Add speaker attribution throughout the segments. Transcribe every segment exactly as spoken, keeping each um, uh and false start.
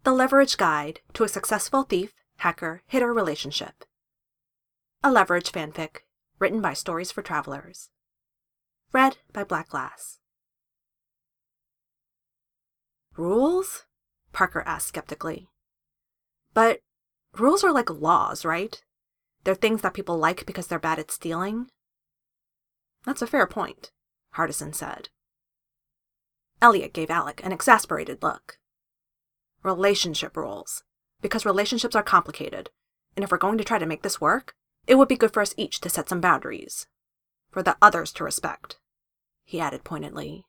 Speaker 1: The Leverage Guide to a Successful Thief, Hacker, Hitter Relationship. A Leverage fanfic, written by Stories for Travelers. Read by Black Glass. Rules? Parker asked skeptically. But rules are like laws, right? They're things that people like because they're bad at stealing. That's a fair point, Hardison said. Elliot gave Alec an exasperated look. Relationship rules. Because relationships are complicated, and if we're going to try to make this work, it would be good for us each to set some boundaries. For the others to respect, he added pointedly.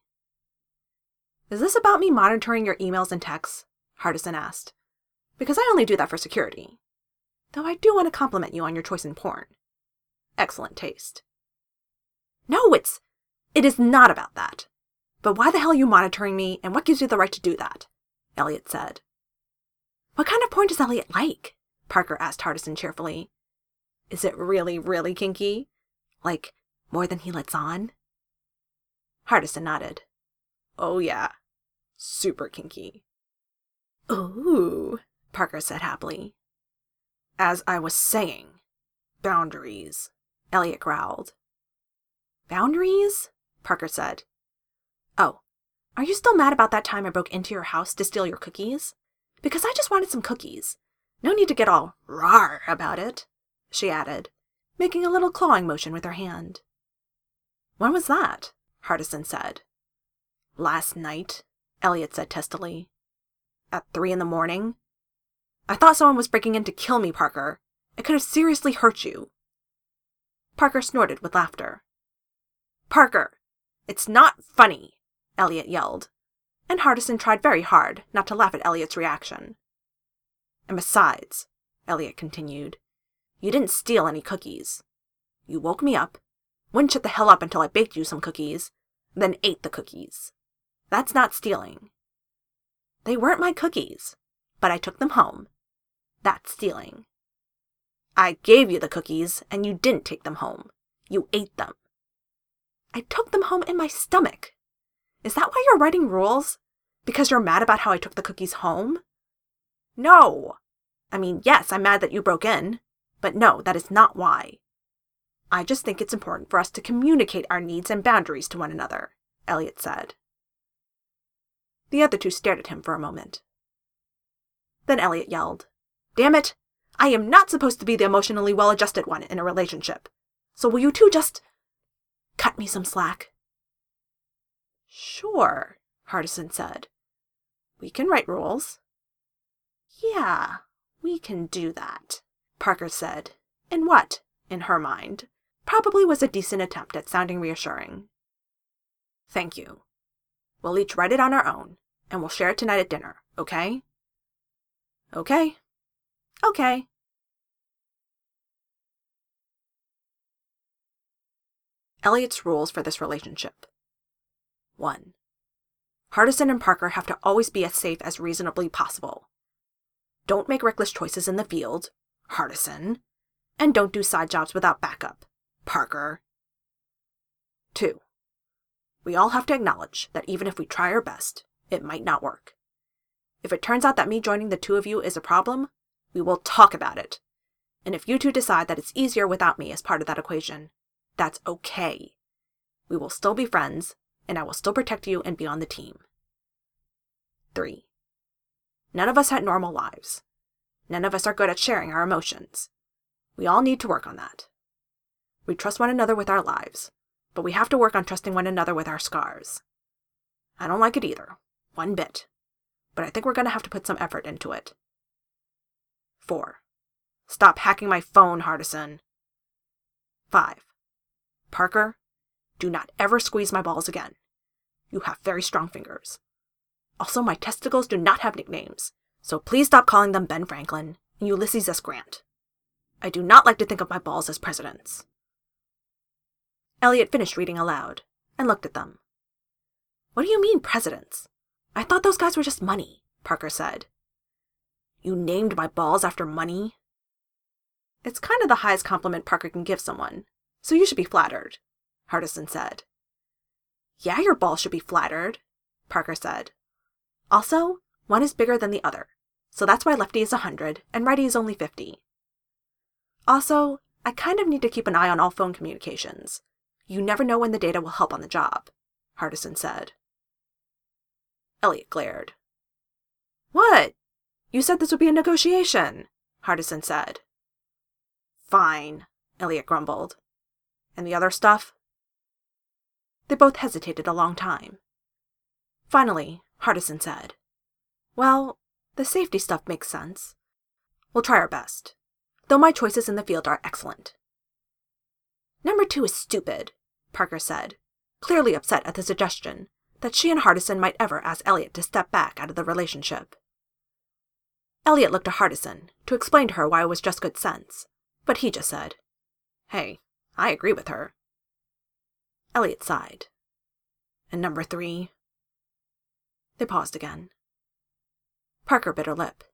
Speaker 1: Is this about me monitoring your emails and texts? Hardison asked. Because I only do that for security. Though I do want to compliment you on your choice in porn. Excellent taste. No, it's... It is not about that. But why the hell are you monitoring me, and what gives you the right to do that? Elliot said. What kind of porn does Elliot like? Parker asked Hardison cheerfully. Is it really, really kinky? Like, more than he lets on? Hardison nodded. Oh yeah. Super kinky. Ooh, Parker said happily. As I was saying, boundaries, Elliot growled. Boundaries? Parker said. Oh, are you still mad about that time I broke into your house to steal your cookies? Because I just wanted some cookies. No need to get all rawr about it, she added, making a little clawing motion with her hand. When was that? Hardison said. Last night, Elliot said testily. At three in the morning? I thought someone was breaking in to kill me, Parker. It could have seriously hurt you. Parker snorted with laughter. Parker, it's not funny, Elliot yelled, and Hardison tried very hard not to laugh at Elliot's reaction. And besides, Elliot continued, you didn't steal any cookies. You woke me up, wouldn't shut the hell up until I baked you some cookies, then ate the cookies. That's not stealing. They weren't my cookies, but I took them home. That's stealing. I gave you the cookies, and you didn't take them home. You ate them. I took them home in my stomach. Is that why you're writing rules? Because you're mad about how I took the cookies home? No. I mean, yes, I'm mad that you broke in, but no, that is not why. I just think it's important for us to communicate our needs and boundaries to one another, Elliot said. The other two stared at him for a moment. Then Elliot yelled, Damn it! I am not supposed to be the emotionally well-adjusted one in a relationship. So will you two just cut me some slack? Sure, Hardison said. We can write rules. Yeah, we can do that, Parker said, in what, in her mind, probably was a decent attempt at sounding reassuring. Thank you. We'll each write it on our own, and we'll share it tonight at dinner, okay? Okay. Okay. Elliot's rules for this relationship. one. Hardison and Parker have to always be as safe as reasonably possible. Don't make reckless choices in the field, Hardison, and don't do side jobs without backup, Parker. two. We all have to acknowledge that even if we try our best, it might not work. If it turns out that me joining the two of you is a problem, we will talk about it. And if you two decide that it's easier without me as part of that equation, that's okay. We will still be friends, and I will still protect you and be on the team. three. None of us had normal lives. None of us are good at sharing our emotions. We all need to work on that. We trust one another with our lives, but we have to work on trusting one another with our scars. I don't like it either, one bit, but I think we're going to have to put some effort into it. four. Stop hacking my phone, Hardison. five. Parker, do not ever squeeze my balls again. You have very strong fingers. Also, my testicles do not have nicknames, so please stop calling them Ben Franklin and Ulysses S. Grant. I do not like to think of my balls as presidents. Elliot finished reading aloud and looked at them. What do you mean, presidents? I thought those guys were just money, Parker said. You named my balls after money? It's kind of the highest compliment Parker can give someone, so you should be flattered, Hardison said. Yeah, your balls should be flattered, Parker said. Also, one is bigger than the other, so that's why lefty is one hundred and righty is only fifty. Also, I kind of need to keep an eye on all phone communications. You never know when the data will help on the job, Hardison said. Elliot glared. What? You said this would be a negotiation, Hardison said. Fine, Elliot grumbled. And the other stuff? They both hesitated a long time. Finally, Hardison said, Well, the safety stuff makes sense. We'll try our best, though my choices in the field are excellent. Number two is stupid, Parker said, clearly upset at the suggestion that she and Hardison might ever ask Elliot to step back out of the relationship. Elliot looked to Hardison to explain to her why it was just good sense, but he just said, Hey, I agree with her. Elliot sighed. And number three? They paused again. Parker bit her lip.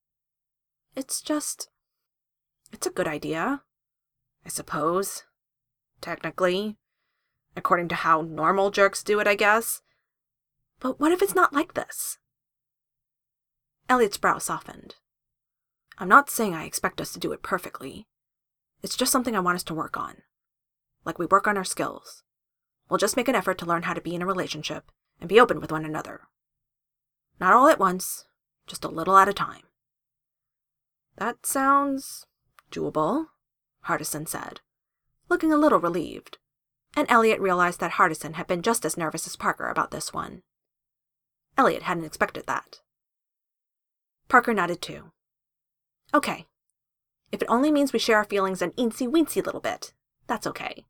Speaker 1: It's just... It's a good idea, I suppose. Technically. According to how normal jerks do it, I guess. But what if it's not like this? Elliot's brow softened. I'm not saying I expect us to do it perfectly. It's just something I want us to work on. Like we work on our skills. We'll just make an effort to learn how to be in a relationship and be open with one another. Not all at once, just a little at a time. That sounds doable, Hardison said, looking a little relieved, and Elliot realized that Hardison had been just as nervous as Parker about this one. Elliot hadn't expected that. Parker nodded too. Okay. If it only means we share our feelings an eensy-weensy little bit, that's okay.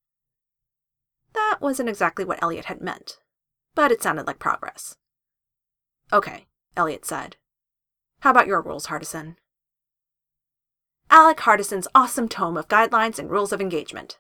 Speaker 1: That wasn't exactly what Elliot had meant, but it sounded like progress. Okay, Elliot said. How about your rules, Hardison? Alec Hardison's awesome tome of guidelines and rules of engagement.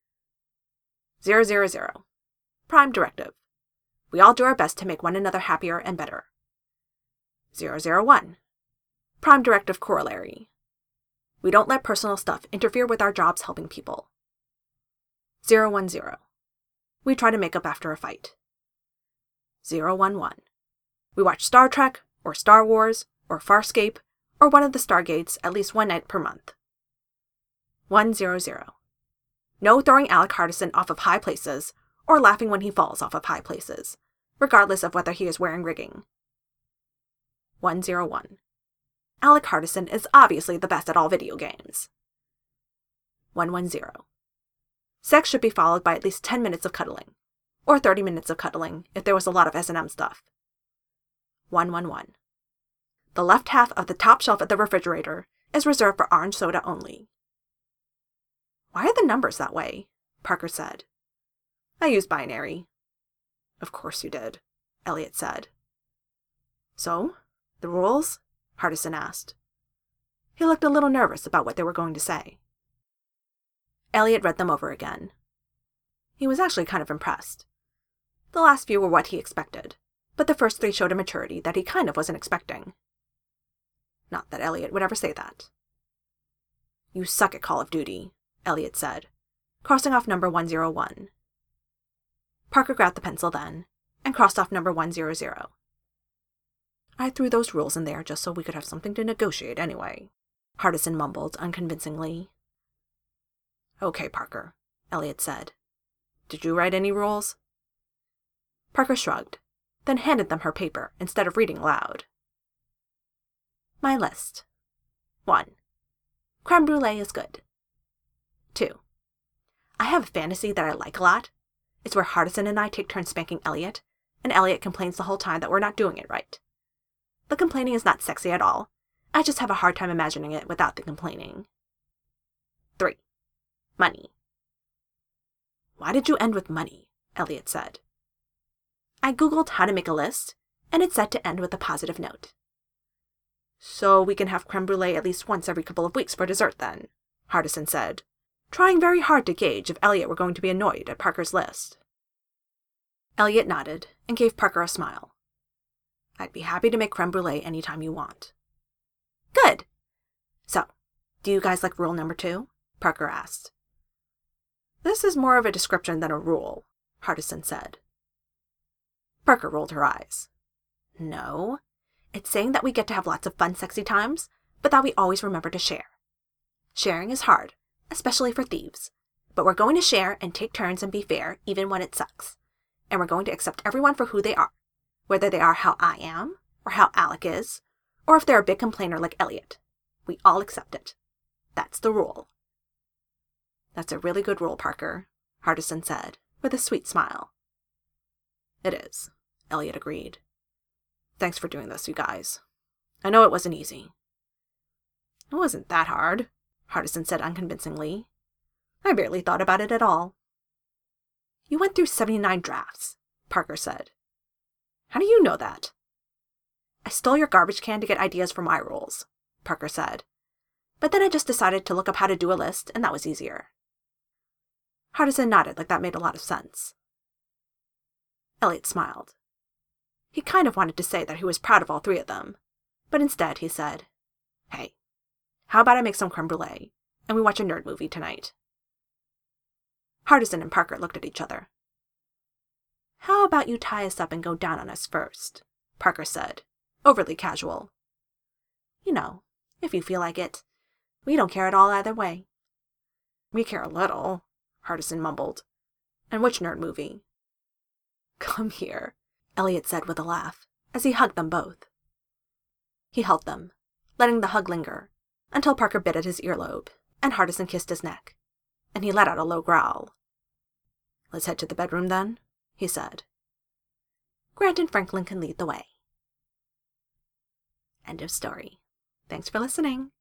Speaker 1: Zero, zero, zero. Prime directive. We all do our best to make one another happier and better. Zero, zero, one. Prime directive corollary. We don't let personal stuff interfere with our jobs helping people. Zero, one, zero. We try to make up after a fight. Zero, one, one. We watch Star Trek, or Star Wars, or Farscape, or one of the Stargates at least one night per month. One, zero, zero. No throwing Alec Hardison off of high places, or laughing when he falls off of high places, regardless of whether he is wearing rigging. One, zero, one. Alec Hardison is obviously the best at all video games. One, one, zero. Sex should be followed by at least ten minutes of cuddling, or thirty minutes of cuddling if there was a lot of S and M stuff. One, one, one. The left half of the top shelf of the refrigerator is reserved for orange soda only. Why are the numbers that way? Parker said. I use binary. Of course you did, Elliot said. So, the rules? Hardison asked. He looked a little nervous about what they were going to say. Elliot read them over again. He was actually kind of impressed. The last few were what he expected, but the first three showed a maturity that he kind of wasn't expecting. Not that Elliot would ever say that. You suck at Call of Duty, Elliot said, crossing off number one zero one. Parker grabbed the pencil then, and crossed off number one zero zero. I threw those rules in there just so we could have something to negotiate anyway, Hardison mumbled unconvincingly. Okay, Parker, Elliot said. Did you write any rules? Parker shrugged, then handed them her paper instead of reading aloud. My list. One. Creme brulee is good. Two. I have a fantasy that I like a lot. It's where Hardison and I take turns spanking Elliot, and Elliot complains the whole time that we're not doing it right. The complaining is not sexy at all. I just have a hard time imagining it without the complaining. Three. Money. Why did you end with money? Elliot said. I googled how to make a list, and it said to end with a positive note. So we can have creme brulee at least once every couple of weeks for dessert then, Hardison said, trying very hard to gauge if Elliot were going to be annoyed at Parker's list. Elliot nodded and gave Parker a smile. I'd be happy to make creme brulee anytime you want. Good. So, do you guys like rule number two? Parker asked. This is more of a description than a rule, Hardison said. Parker rolled her eyes. No, It's saying that we get to have lots of fun, sexy times, but that we always remember to share. Sharing is hard, especially for thieves, but we're going to share and take turns and be fair even when it sucks. And we're going to accept everyone for who they are, whether they are how I am, or how Alec is, or if they're a big complainer like Elliot. We all accept it. That's the rule. That's a really good rule, Parker, Hardison said, with a sweet smile. It is, Elliot agreed. Thanks for doing this, you guys. I know it wasn't easy. It wasn't that hard, Hardison said unconvincingly. I barely thought about it at all. You went through seventy-nine drafts, Parker said. How do you know that? I stole your garbage can to get ideas for my rules, Parker said. But then I just decided to look up how to do a list, and that was easier. Hardison nodded like that made a lot of sense. Elliot smiled. He kind of wanted to say that he was proud of all three of them, but instead he said, Hey, how about I make some creme brulee, and we watch a nerd movie tonight? Hardison and Parker looked at each other. How about you tie us up and go down on us first? Parker said, overly casual. You know, if you feel like it. We don't care at all either way. We care a little, Hardison mumbled. And which nerd movie? Come here, Elliot said with a laugh, as he hugged them both. He held them, letting the hug linger, until Parker bit at his earlobe, and Hardison kissed his neck, and he let out a low growl. Let's head to the bedroom then, he said. Grant and Franklin can lead the way. End of story. Thanks for listening.